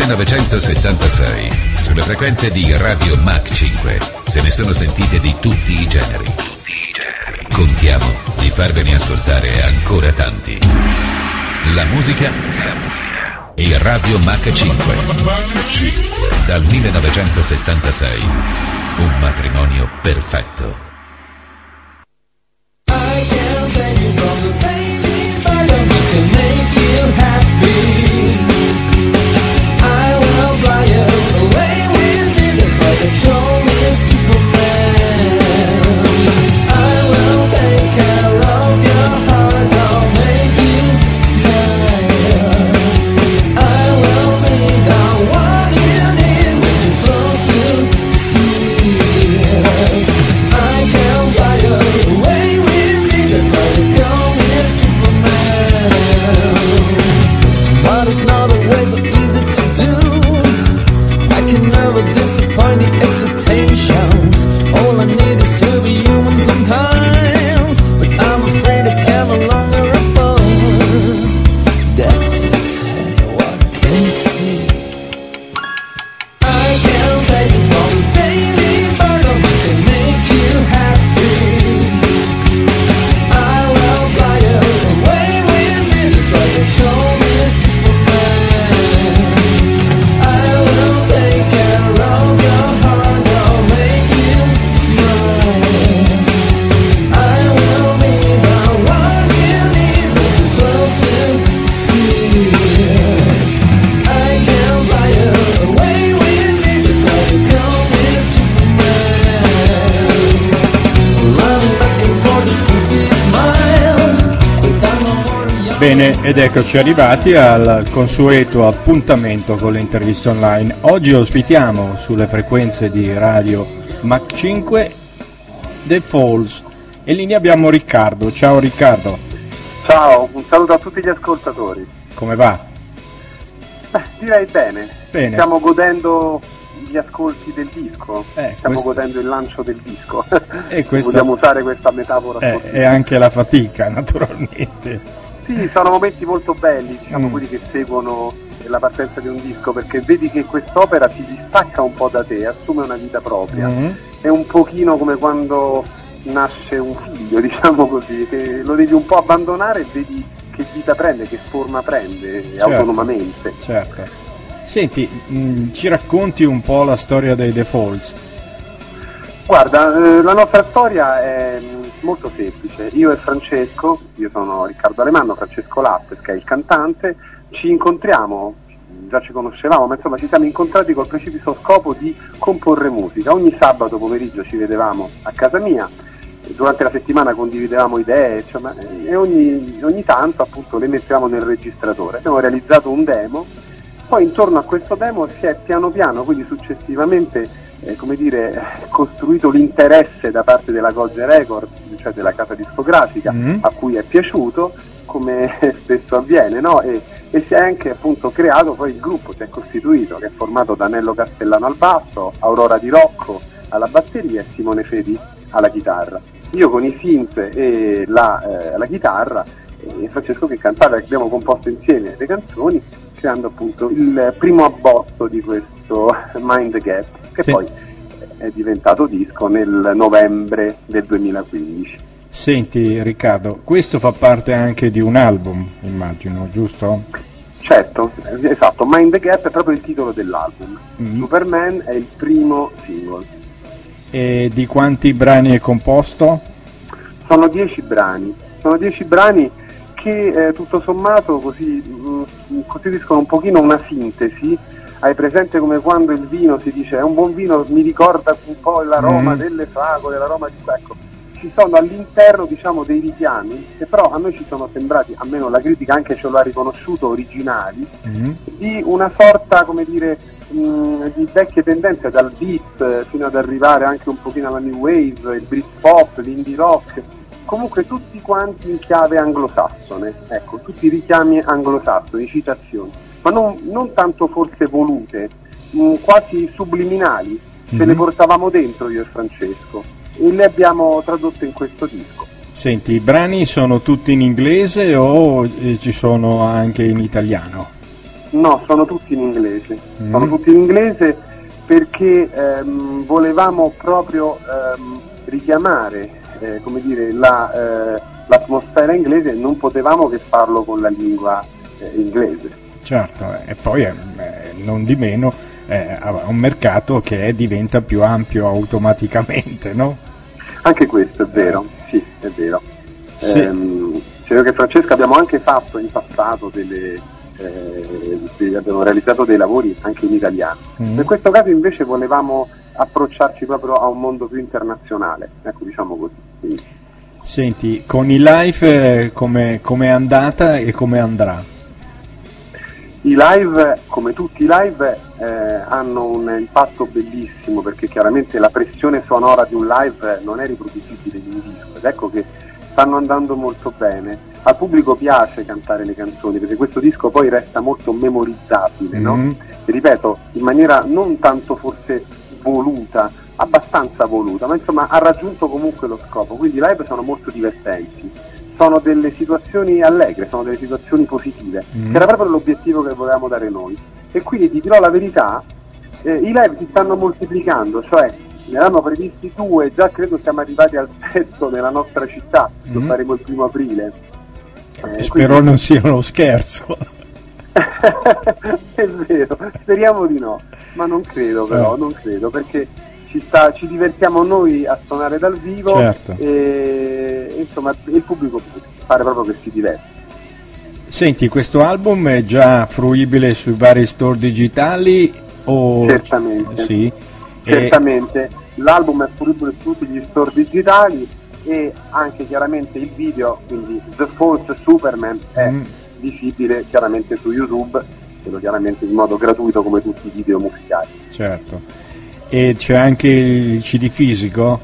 1976, sulle frequenze di Radio Mach 5, se ne sono sentite di tutti i generi. Contiamo di farvene ascoltare ancora tanti. La musica e Radio Mach 5. Dal 1976, un matrimonio perfetto. Bene, ed eccoci arrivati al consueto appuntamento con le interviste online. Oggi ospitiamo sulle frequenze di Radio Mach 5 The Falls e lì abbiamo Riccardo. Ciao Riccardo. Ciao, un saluto a tutti gli ascoltatori. Come va? Direi bene. Stiamo godendo gli ascolti del disco, stiamo godendo il lancio del disco. E vogliamo usare questa metafora e anche la fatica, naturalmente. Sì, sono momenti molto belli, diciamo, quelli che seguono la partenza di un disco, perché vedi che quest'opera si distacca un po' da te, assume una vita propria. È un pochino come quando nasce un figlio, diciamo così, che lo devi un po' abbandonare e vedi che vita prende, che forma prende, autonomamente. Certo. Senti, ci racconti un po' la storia dei The Falls? Guarda, la nostra storia è molto semplice. Io e Francesco, io sono Riccardo Alemanno, Francesco Lappes che è il cantante, ci incontriamo, già ci conoscevamo, ma insomma ci siamo incontrati col preciso scopo di comporre musica. Ogni sabato pomeriggio ci vedevamo a casa mia, durante la settimana condividevamo idee, insomma, e ogni tanto appunto le mettevamo nel registratore. Abbiamo realizzato un demo, poi intorno a questo demo si è piano piano, quindi successivamente, costruito l'interesse da parte della Gogge Records, cioè della casa discografica, a cui è piaciuto, come spesso avviene, no? E si è anche appunto creato poi il gruppo, si è costituito, che è formato da Nello Castellano al basso, Aurora Di Rocco alla batteria e Simone Fedi alla chitarra. Io con i synth e la chitarra, e Francesco che cantava, e abbiamo composto insieme le canzoni, creando appunto il primo abbozzo di questo Mind the Gap, che poi è diventato disco nel novembre del 2015. Senti Riccardo, questo fa parte anche di un album, immagino, giusto? Certo, esatto, Mind the Gap è proprio il titolo dell'album. Superman è il primo singolo. E di quanti brani è composto? Sono 10 brani che tutto sommato costituiscono un pochino una sintesi. Hai presente come quando il vino si dice è un buon vino, mi ricorda un po' l'aroma delle fragole, l'aroma di ecco, ci sono all'interno, diciamo, dei richiami che però a noi ci sono sembrati, almeno la critica anche ce lo ha riconosciuto, originali, di una sorta, come dire, di vecchie tendenze, dal beat fino ad arrivare anche un pochino alla new wave, il Britpop, l'indie rock, comunque tutti quanti in chiave anglosassone, ecco, tutti richiami anglosassoni, citazioni, ma non tanto forse volute, quasi subliminali, ce le portavamo dentro io e Francesco e le abbiamo tradotte in questo disco. Senti, i brani sono tutti in inglese o ci sono anche in italiano? No, sono tutti in inglese. Sono tutti in inglese perché volevamo proprio richiamare, come dire, l'atmosfera inglese, e non potevamo che farlo con la lingua inglese. Certo, e poi non di meno un mercato che diventa più ampio automaticamente, no? Anche questo è vero, sì, è vero. Sì. Credo che Francesca abbiamo anche fatto in passato abbiamo realizzato dei lavori anche in italiano. In questo caso invece volevamo approcciarci proprio a un mondo più internazionale, ecco, diciamo così. Quindi. Senti, con i live come è andata e come andrà? I live, come tutti i live, hanno un impatto bellissimo, perché chiaramente la pressione sonora di un live non è riproducibile in un disco, ed ecco che stanno andando molto bene. Al pubblico piace cantare le canzoni, perché questo disco poi resta molto memorizzabile, no? E ripeto, in maniera non tanto forse voluta, abbastanza voluta, ma insomma ha raggiunto comunque lo scopo. Quindi i live sono molto divertenti, sono delle situazioni allegre, sono delle situazioni positive, che era proprio l'obiettivo che volevamo dare noi. E quindi ti dirò la verità, i live si stanno moltiplicando, cioè ne hanno previsti 2, già credo siamo arrivati al 7 nella nostra città, lo faremo il 1 aprile. Spero quindi... non sia uno scherzo. È vero, speriamo di no, ma non credo, però non credo, perché ci divertiamo noi a suonare dal vivo, certo. E insomma il pubblico pare proprio che si diverte. Senti, questo album è già fruibile sui vari store digitali o... Certamente, sì. Certamente. L'album è fruibile su tutti gli store digitali e anche chiaramente il video, quindi The False Superman è visibile chiaramente su YouTube, quello chiaramente in modo gratuito come tutti i video musicali. Certo. E c'è anche il CD fisico?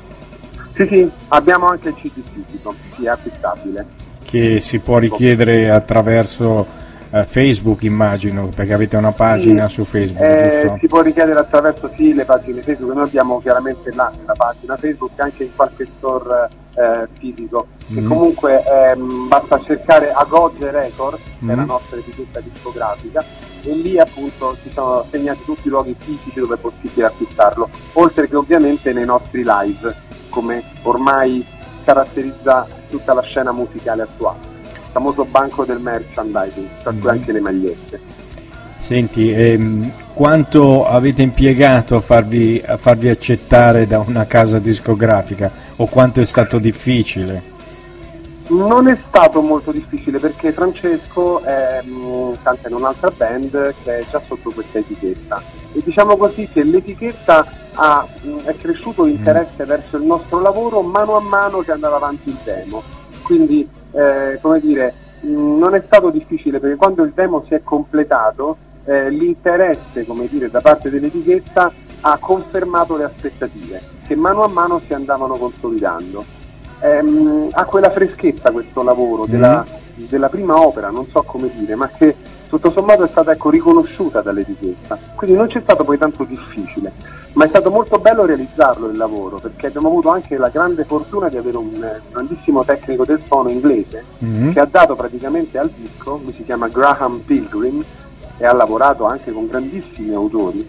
Sì, abbiamo anche il CD fisico, sì, è acquistabile. Che si può richiedere attraverso Facebook, immagino, perché avete una pagina su Facebook, giusto? Si può richiedere attraverso le pagine Facebook. Noi abbiamo chiaramente la pagina Facebook anche in qualche store fisico, e comunque basta cercare Agoge Records, che è la nostra etichetta discografica, e lì appunto ci sono segnati tutti i luoghi fisici dove è possibile acquistarlo, oltre che ovviamente nei nostri live, come ormai caratterizza tutta la scena musicale attuale, il famoso banco del merchandising, tra cui anche le magliette. Senti, quanto avete impiegato a farvi accettare da una casa discografica, o quanto è stato difficile? Non è stato molto difficile, perché Francesco canta in un'altra band che è già sotto questa etichetta, e diciamo così che l'etichetta è cresciuto l'interesse verso il nostro lavoro mano a mano che andava avanti il demo, quindi come dire, non è stato difficile, perché quando il demo si è completato l'interesse, come dire, da parte dell'etichetta ha confermato le aspettative che mano a mano si andavano consolidando. Ha quella freschezza questo lavoro della prima opera, non so come dire, ma che tutto sommato è stata riconosciuta dall'etichetta, quindi non c'è stato poi tanto difficile, ma è stato molto bello realizzarlo il lavoro, perché abbiamo avuto anche la grande fortuna di avere un grandissimo tecnico del suono inglese che ha dato praticamente al disco, lui si chiama Graham Pilgrim e ha lavorato anche con grandissimi autori,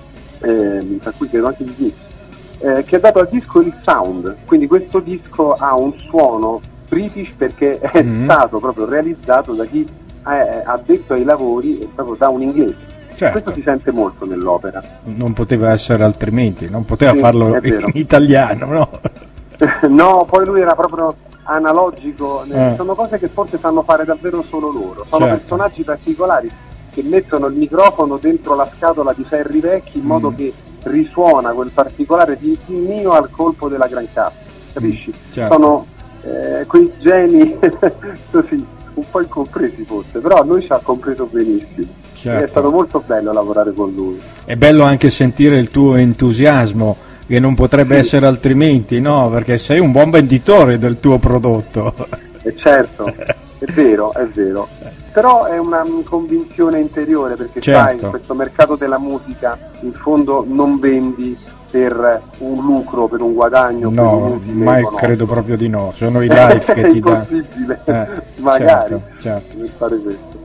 tra cui credo anche gli Smith, che ha dato al disco il sound, quindi questo disco ha un suono british perché è stato proprio realizzato da chi ha detto ai lavori proprio da un inglese. Certo. Questo si sente molto nell'opera. Non poteva essere altrimenti, non poteva farlo in italiano, no? No, poi lui era proprio analogico, sono cose che forse sanno fare davvero solo loro, sono personaggi particolari che mettono il microfono dentro la scatola di ferri vecchi in modo che risuona quel particolare tintinnio al colpo della gran cassa, capisci? Certo. Sono quei geni così, un po' incompresi forse, però lui ci ha compreso benissimo. Certo. È stato molto bello lavorare con lui. È bello anche sentire il tuo entusiasmo, che non potrebbe essere altrimenti, no? Perché sei un buon venditore del tuo prodotto. Certo, è vero, però è una convinzione interiore, perché sai, in questo mercato della musica in fondo non vendi per un lucro, per un guadagno, no, mai credo proprio di no, sono i live che ti danno. È impossibile, magari certo. fare questo.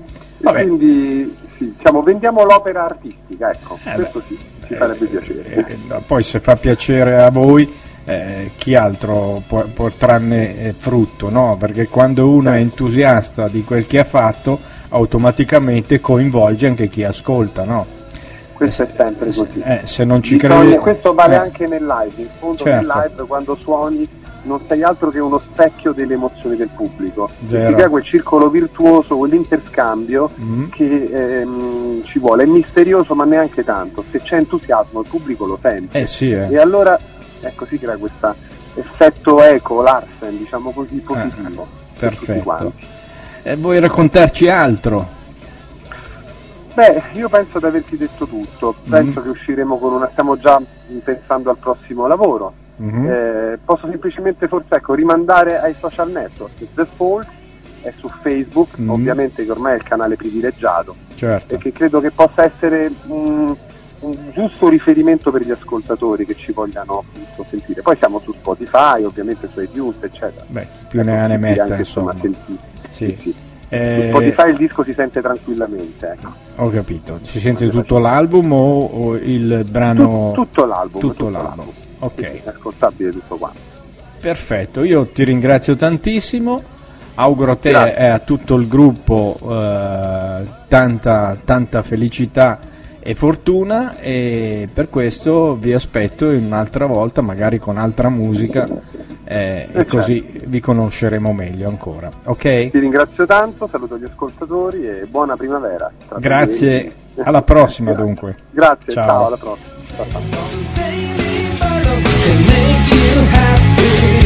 quindi sì, diciamo, vendiamo l'opera artistica, ecco, questo sì, ci farebbe piacere. Poi se fa piacere a voi, chi altro può trarne frutto, no? Perché quando uno è entusiasta di quel che ha fatto, automaticamente coinvolge anche chi ascolta, no? Questo è sempre così. Se non ci credi... Questo vale anche nel live, in fondo nel live quando suoni non sei altro che uno specchio delle emozioni del pubblico, si crea quel circolo virtuoso, quell'interscambio che ci vuole, è misterioso ma neanche tanto, se c'è entusiasmo il pubblico lo sente, e allora ecco si crea questo effetto eco, Larsen, diciamo così, positivo. Perfetto. E vuoi raccontarci altro? Beh, io penso di averti detto tutto, penso che usciremo stiamo già pensando al prossimo lavoro. Posso semplicemente forse rimandare ai social network. The Folk è su Facebook, ovviamente, che ormai è il canale privilegiato, e che credo che possa essere un giusto riferimento per gli ascoltatori che ci vogliano appunto sentire. Poi siamo su Spotify, ovviamente su iTunes, eccetera. Beh, più ne ne metta, anche, insomma. Sì. Su Spotify il disco si sente tranquillamente, ecco. Ho capito. Si sente tutto l'album o il brano? Tutto l'album. Tutto l'album. Ok. Sì, è ascoltabile tutto quanto. Perfetto, io ti ringrazio tantissimo, auguro a te e a tutto il gruppo tanta felicità e fortuna, e per questo vi aspetto in un'altra volta, magari con altra musica, e così vi conosceremo meglio ancora. Ok? Ti ringrazio tanto, saluto gli ascoltatori e buona primavera. Grazie, alla prossima dunque. Grazie, ciao alla prossima. Ciao.